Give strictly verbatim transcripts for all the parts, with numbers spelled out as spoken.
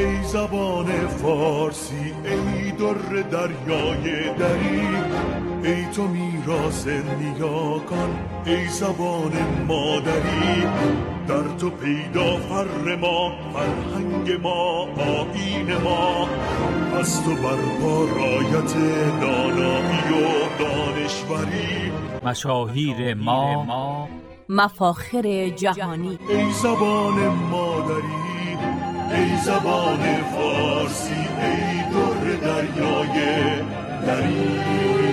ای زبان فارسی ای در دریای دری، ای تو میراث نیاکان ای زبان مادری. در تو پیدا فر ما، فرهنگ ما، آیین ما، از تو برپا رایت دانایی و دانشوری. مشاهیر ما مفاخر جهانی. ای زبان مادری ای زبان فارسی ای در دریای دری.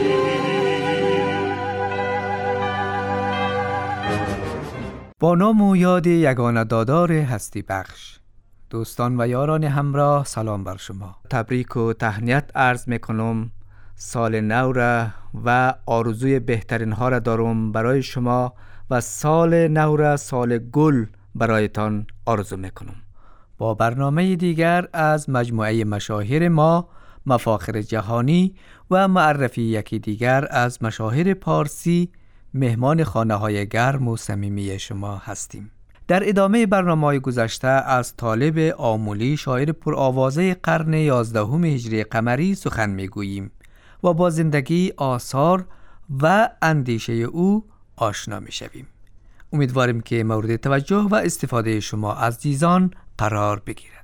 با نام و یاد یگانه دادار هستی بخش، دوستان و یاران همراه، سلام بر شما. تبریک و تهنیت عرض میکنم. سال نو را و آرزوی بهترین ها را دارم برای شما و سال نو را سال گل برایتان آرزو میکنم. با برنامه دیگر از مجموعه مشاهیر ما، مفاخر جهانی و معرفی یکی دیگر از مشاهیر پارسی، مهمان خانه‌های گرم و صمیمی شما هستیم. در ادامه برنامه‌های گذشته از طالب آملی، شاعر پرآوازه قرن یازدهم هجری قمری سخن می‌گوییم و با زندگی، آثار و اندیشه او آشنا می‌شویم. امیدواریم که مورد توجه و استفاده شما عزیزان قرار بگیرد.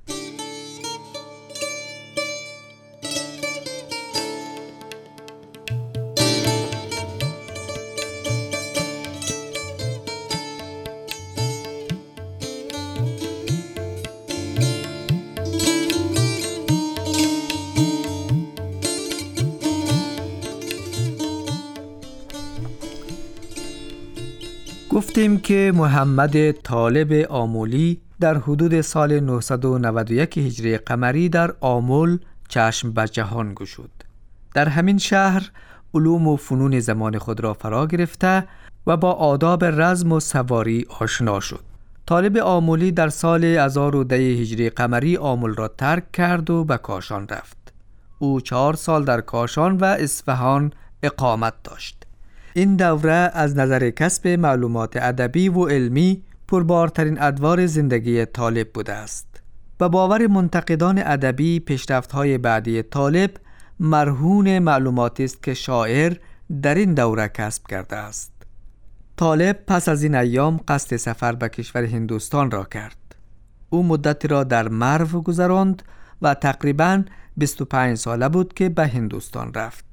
گفتیم که محمد طالب آملی در حدود سال نهصد و نود و یک هجری قمری در آمل چشم به جهان گشود. در همین شهر علوم و فنون زمان خود را فرا گرفته و با آداب رزم و سواری آشنا شد. طالب آملی در سال هزار و ده هجری قمری آمل را ترک کرد و به کاشان رفت. او چهار سال در کاشان و اصفهان اقامت داشت. این دوره از نظر کسب معلومات ادبی و علمی پربارترین ادوار زندگی طالب بوده است. به باور منتقدان ادبی، پیشرفت‌های بعدی طالب مرهون معلوماتی است که شاعر در این دوره کسب کرده است. طالب پس از این ایام قصد سفر به کشور هندوستان را کرد. او مدتی را در مرو گذراند و تقریباً بیست و پنج ساله بود که به هندوستان رفت.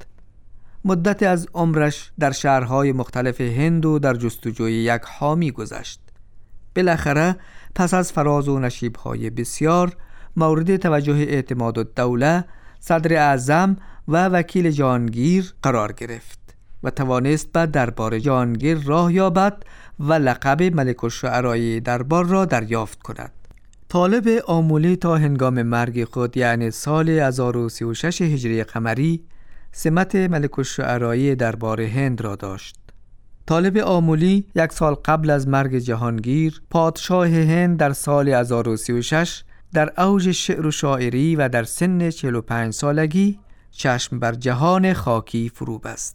مدت از عمرش در شهرهای مختلف هند و در جستجوی یک حامی گذشت. بالاخره پس از فراز و نشیب‌های بسیار مورد توجه اعتماد الدوله، صدر اعظم و وکیل جهانگیر قرار گرفت و توانست به دربار جهانگیر راه یابد و لقب ملک الشعرای دربار را دریافت کند. طالب آملی تا هنگام مرگ خود، یعنی سال هزار و سی و شش هجری قمری، سمت ملک الشعرای دربار هند را داشت. طالب آملی یک سال قبل از مرگ جهانگیر، پادشاه هند، در سال هزار و سی و شش در اوج شعر و شاعری و در سن چهل و پنج سالگی چشم بر جهان خاکی فرو بست.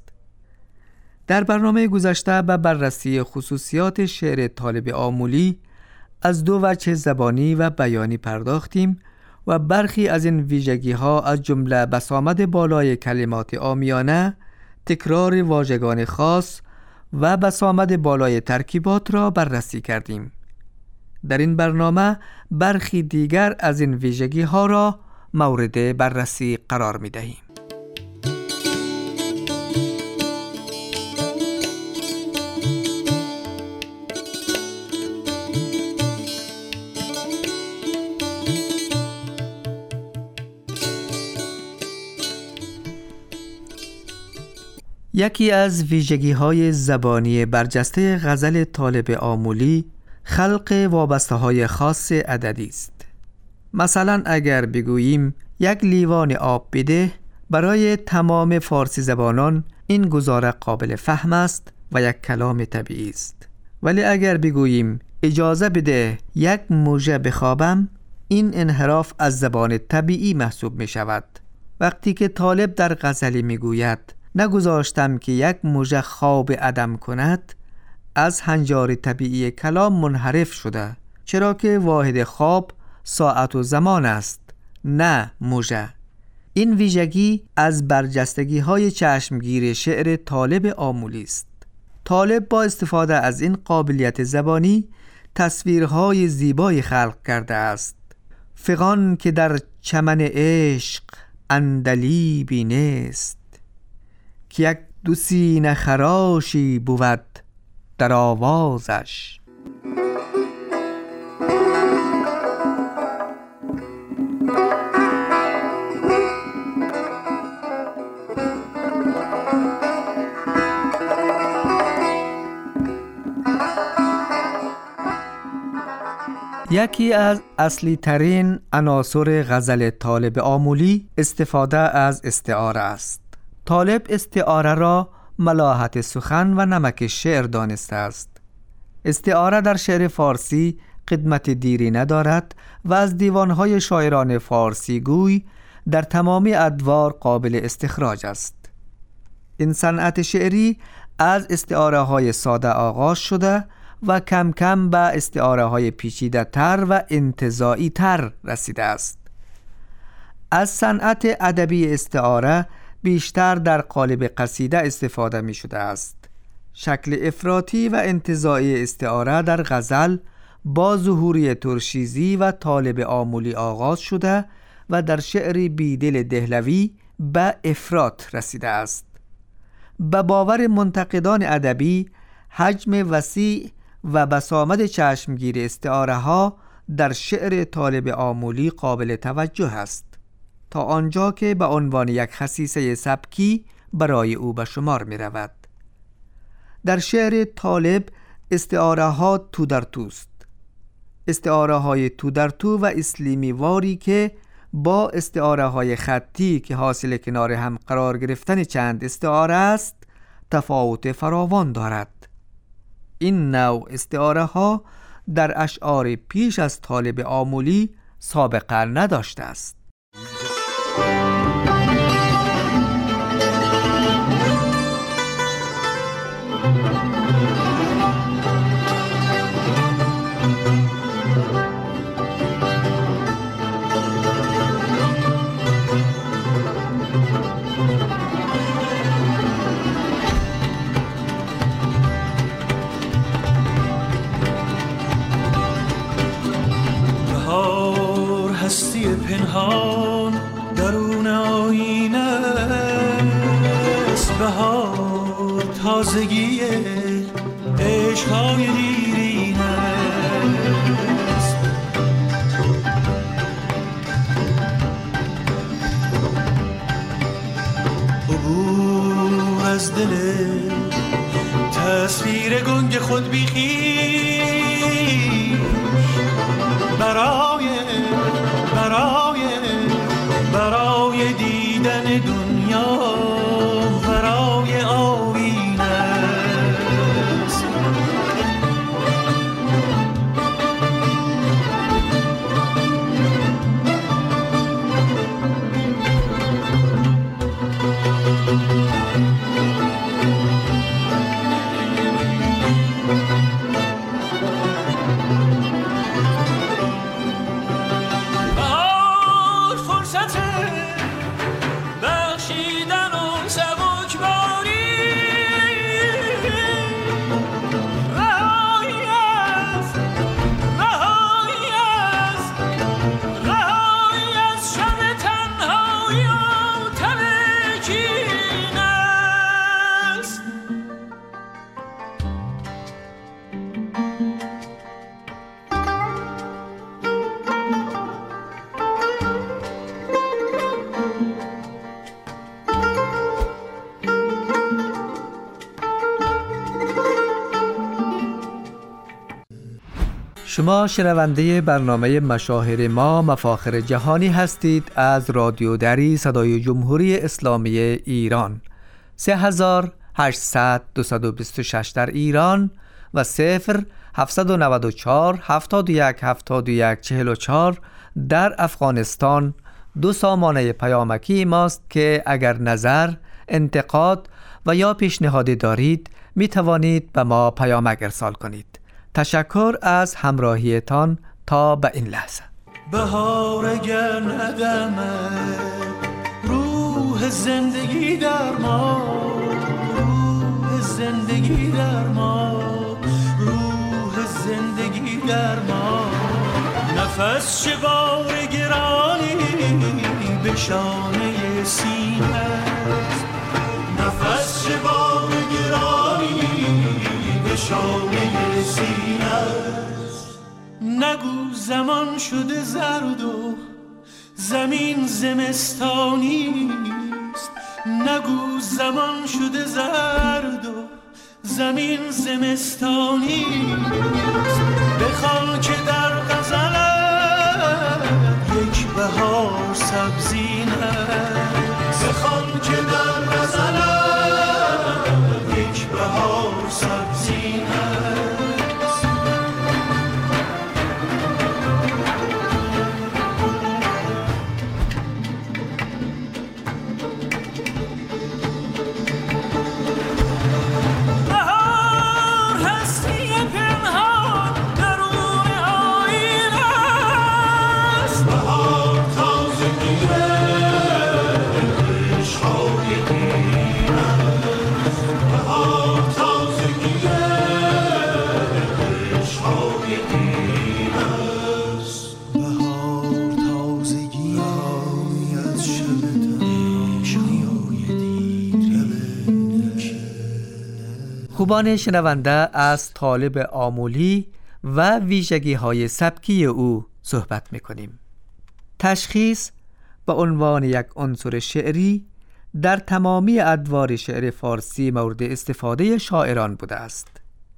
در برنامه گذشته به بررسی خصوصیات شعر طالب آملی از دو وجه زبانی و بیانی پرداختیم و برخی از این ویژگی ها از جمله بسامد بالای کلمات عامیانه، تکرار واژگان خاص و بسامد بالای ترکیبات را بررسی کردیم. در این برنامه برخی دیگر از این ویژگی ها را مورد بررسی قرار می دهیم. یکی از ویژگی‌های زبانی برجسته غزل طالب آملی خلق وابسته‌های خاص عددی است. مثلا اگر بگوییم یک لیوان آب بده، برای تمام فارسی زبانان این گزاره قابل فهم است و یک کلام طبیعی است. ولی اگر بگوییم اجازه بده یک موجه بخوابم، این انحراف از زبان طبیعی محسوب می شود. وقتی که طالب در غزلی می گوید نگذاشتم که یک موجه خواب عدم کند، از هنجار طبیعی کلام منحرف شده، چرا که واحد خواب ساعت و زمان است نه مژه. این ویژگی از برجستگی های چشمگیر شعر طالب آمولی است. طالب با استفاده از این قابلیت زبانی تصویرهای زیبایی خلق کرده است. فغان که در چمن عشق اندلیبی نیست، که یک دو سینه خراشی بود در آوازش. یکی از اصلی ترین عناصر غزل طالب آمولی استفاده از استعاره است. طالب استعاره را ملاحت سخن و نمک شعر دانسته است. استعاره در شعر فارسی قدمت دیری ندارد و از دیوانهای شاعران فارسی گوی در تمامی ادوار قابل استخراج است. این صنعت شعری از استعاره های ساده آغاز شده و کم کم به استعاره های پیچیده تر و انتزاعی تر رسیده است. از صنعت ادبی استعاره بیشتر در قالب قصیده استفاده می شده است. شکل افراطی و انتزاعی استعاره در غزل با ظهوری ترشیزی و طالب آمولی آغاز شده و در شعر بیدل دهلوی به افراط رسیده است. به باور منتقدان ادبی حجم وسیع و بسامد چشمگیر استعاره ها در شعر طالب آمولی قابل توجه است، تا آنجا که به عنوان یک خصیصه سبکی برای او به شمار می رود. در شعر طالب استعاره ها تو در توست. استعاره های تو در تو و اسلیمی واری که با استعاره های خطی که حاصل کنار هم قرار گرفتن چند استعاره است تفاوت فراوان دارد. این نوع استعاره ها در اشعار پیش از طالب آمولی سابقه نداشته است. پنهان درون آینه است، بهار تازگی عشق‌های دیرین است. عبور از دل تصویر گنگ خود بیخی برای برای برای دیدن دنیا برای آینه است. شما شنونده برنامه مشاهیر ما مفاخر جهانی هستید از رادیو دری صدای جمهوری اسلامی ایران. سه هزار و هشتصد دویست و بیست و شش در ایران و صفر هفتصد و نود و چهار هفتاد و یک هفتاد و یک چهل و چهار در افغانستان دو سامانه پیامکی ماست که اگر نظر، انتقاد و یا پیشنهادی دارید می توانید به ما پیامک ارسال کنید. تشکر از همراهیتان تا به این لحظه. بهار اگر ندمه روح زندگی در ما، روح زندگی در ما، روح زندگی در ما. نفس چه بار گرانی به شانه سینه است، نفس چه بار گرانی به شانه سینه است. نگو زمان شده زرد و زمین زمستانی است، نگو زمان شده زرد و زمین زمستانی است. بخوان که در غزلت یک بهار سبزی است، بخوان که در غزلت یک بهار سبزی است. خوبان شنونده از طالب آملی و ویژگی‌های سبکی او صحبت می‌کنیم. تشخیص به عنوان یک عنصر شعری در تمامی ادوار شعر فارسی مورد استفاده شاعران بوده است.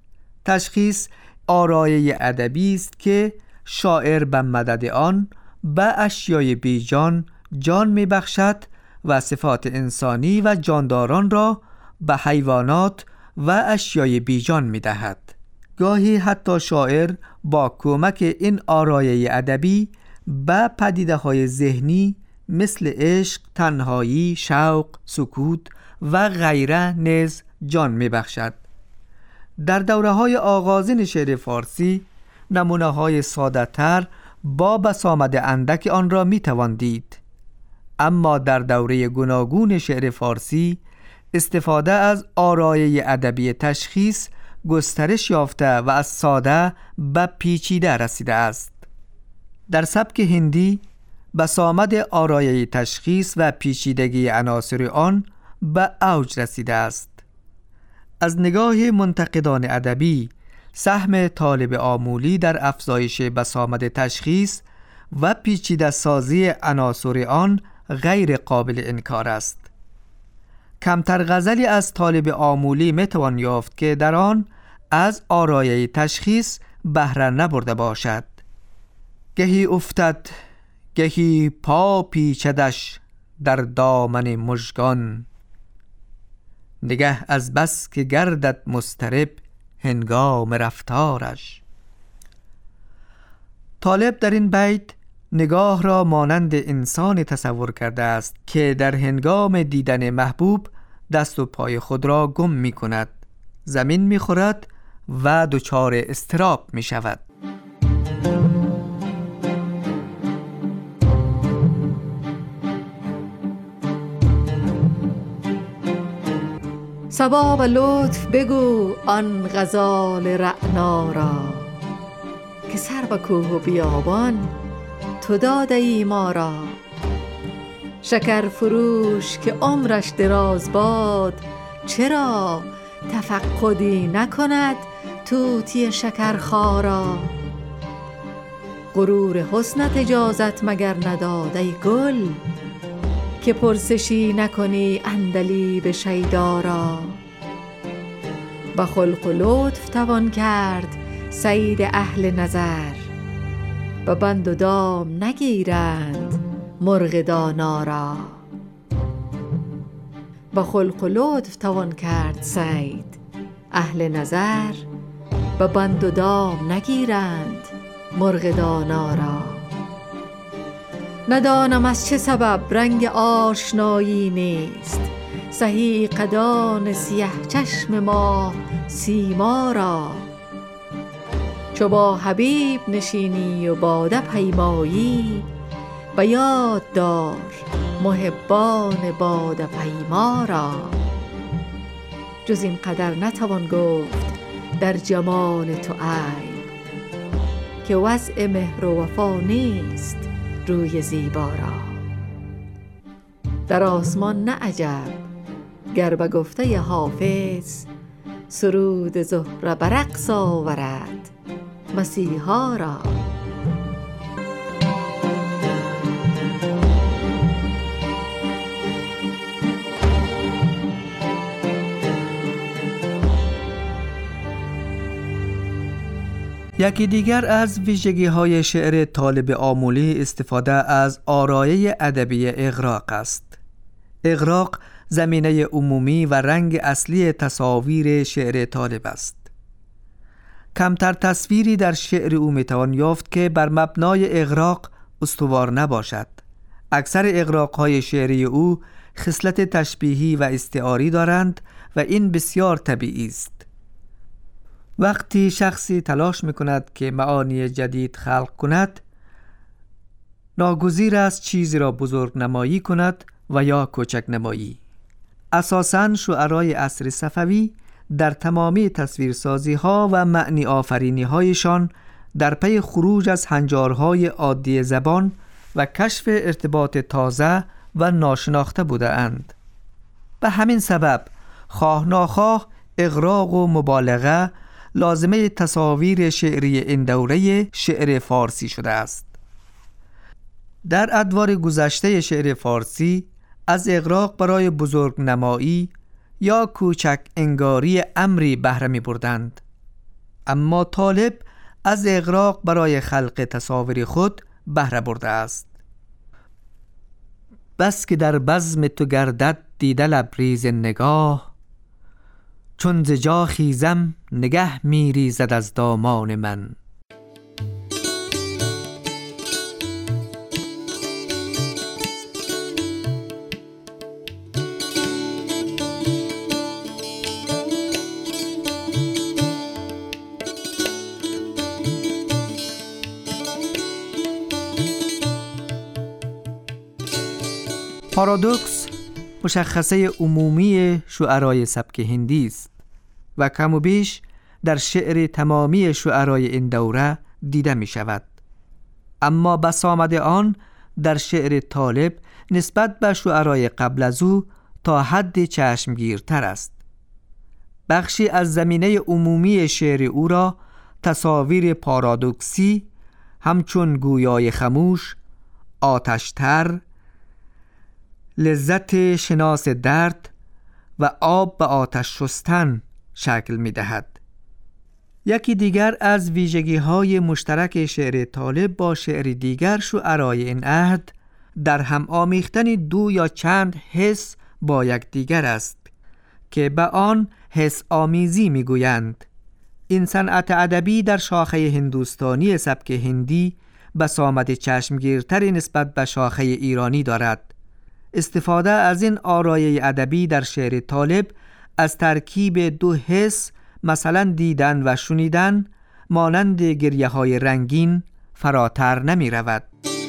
تشخیص آرایه ادبی است که شاعر به مدد آن به اشیای بیجان جان می‌بخشد و صفات انسانی و جانداران را به حیوانات و اشیای بیجان می‌دهد. گاهی حتی شاعر با کمک این آرایه ادبی به پدیده‌های ذهنی مثل عشق، تنهایی، شوق، سکوت و غیره نیز جان می‌بخشد. در دوره‌های آغازین شعر فارسی نمونه‌های ساده‌تر با بسامد اندک آن را می‌توان دید، اما در دوره گوناگون شعر فارسی استفاده از آرایه ادبی تشخیص گسترش یافته و از ساده به پیچیده رسیده است. در سبک هندی بسامد آرایه تشخیص و پیچیدگی عناصر آن به اوج رسیده است. از نگاه منتقدان ادبی سهم طالب آملی در افزایش بسامد تشخیص و پیچیده سازی عناصر آن غیر قابل انکار است. کمتر غزلی از طالب آملی میتوان یافت که در آن از آرایه تشخیص بهره نبرده باشد. گهی افتد گهی پا پیچدش در دامن مژگان، نگه از بس که گردد مضطرب هنگام رفتارش. طالب در این بیت نگاه را مانند انسان تصور کرده است که در هنگام دیدن محبوب دست و پای خود را گم می کند، زمین می خورد و دچار اضطراب می شود. صبا و لطف بگو آن غزال رعنا را، که سر به کوه و بیابان تو داده ای ما را. شکر فروش که عمرش دراز باد، چرا تفقدی نکند طوطی شکرخارا. غرور حسنت اجازت مگر نداد ای گل، که پرسشی نکنی عندلیب شیدا را. با خلق و لطف توان کرد صید اهل نظر، به بند و دام نگیرند مرغ دانا را. با خلق و لطف توان کرد صید اهل نظر، به بند و دام نگیرند مرغ دانا را. ندانم از چه سبب رنگ آشنایی نیست، سهی قدان سیه چشم ما سیما را. چو با حبیب نشینی و باده پیمایی، به یاد دار محبان باده پیما را. جز این قدر نتوان گفت در جمال تو عیب، که وضع مهر و وفا نیست روی زیبا را. در آسمان نه عجب گر به گفته حافظ، سرود زهره به رقص آورد مسیحا را. یکی دیگر از ویژگی‌های شعر طالب آملی استفاده از آرایه ادبی اغراق است. اغراق زمینه عمومی و رنگ اصلی تصاویر شعر طالب است. کمتر تصویری در شعر او میتوان یافت که بر مبنای اغراق استوار نباشد. اکثر اغراق‌های شعری او خصلت تشبیهی و استعاری دارند و این بسیار طبیعی است. وقتی شخصی تلاش میکند که معانی جدید خلق کند، ناگزیر است چیزی را بزرگ نمایی کند و یا کوچک نمایی. اساساً شعرای عصر صفوی در تمامی تصویرسازی ها و معنی آفرینی هایشان در پی خروج از هنجارهای عادی زبان و کشف ارتباط تازه و ناشناخته بوده اند. به همین سبب خواه ناخواه اغراق و مبالغه لازمه تصاویر شعری این دوره شعر فارسی شده است. در ادوار گذشته شعر فارسی از اغراق برای بزرگ نمایی یا کوچک انگاری امری بهره می بردند، اما طالب از اغراق برای خلق تصاویر خود بهره برده است. بس که در بزم تو گردد دیده لبریز نگاه، چون ز جا خیزم نگه می ریزد از دامان من. پارادوکس مشخصه عمومی شعرای سبک هندی است و کم و بیش در شعر تمامی شعرای این دوره دیده می شود. اما بسامد آن در شعر طالب نسبت به شعرای قبل از او تا حد چشمگیرتر است. بخشی از زمینه عمومی شعر او را تصاویر پارادوکسی همچون گویای خموش، آتشتر، لذت شناس درد و آب به آتش شستن شکل می دهد. یکی دیگر از ویژگی های مشترک شعر طالب با شعر دیگر شعرای این عهد در هم آمیختن دو یا چند حس با یکدیگر است که به آن حس آمیزی می گویند. این صنعت ادبی در شاخه هندوستانی سبک هندی بسامد چشمگیرتری نسبت به شاخه ایرانی دارد. استفاده از این آرایه ادبی در شعر طالب از ترکیب دو حس، مثلا دیدن و شنیدن، مانند گریه های رنگین فراتر نمی رود.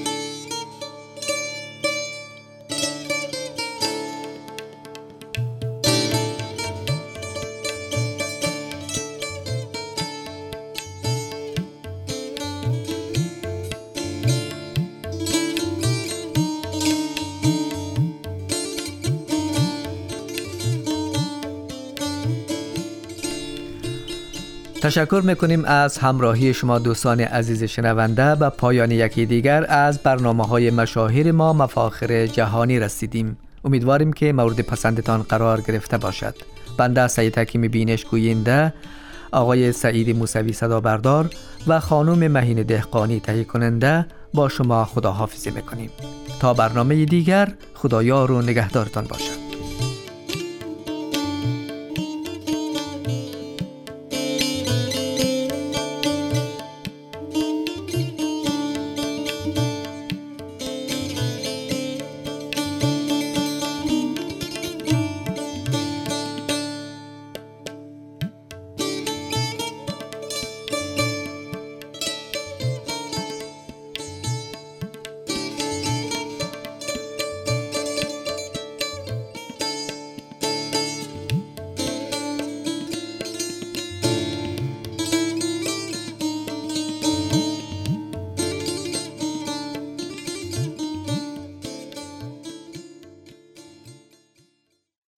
تشکر میکنیم از همراهی شما دوستان عزیز شنونده. به پایان یکی دیگر از برنامه‌های مشاهیر ما مفاخر جهانی رسیدیم. امیدواریم که مورد پسندتان قرار گرفته باشد. بنده سعید حکیمی بینش گوینده، آقای سعید موسوی صدا بردار و خانم مهین دهقانی تهیه کننده با شما خداحافظی میکنیم. تا برنامه دیگر، خدایار و نگهدارتان باشد.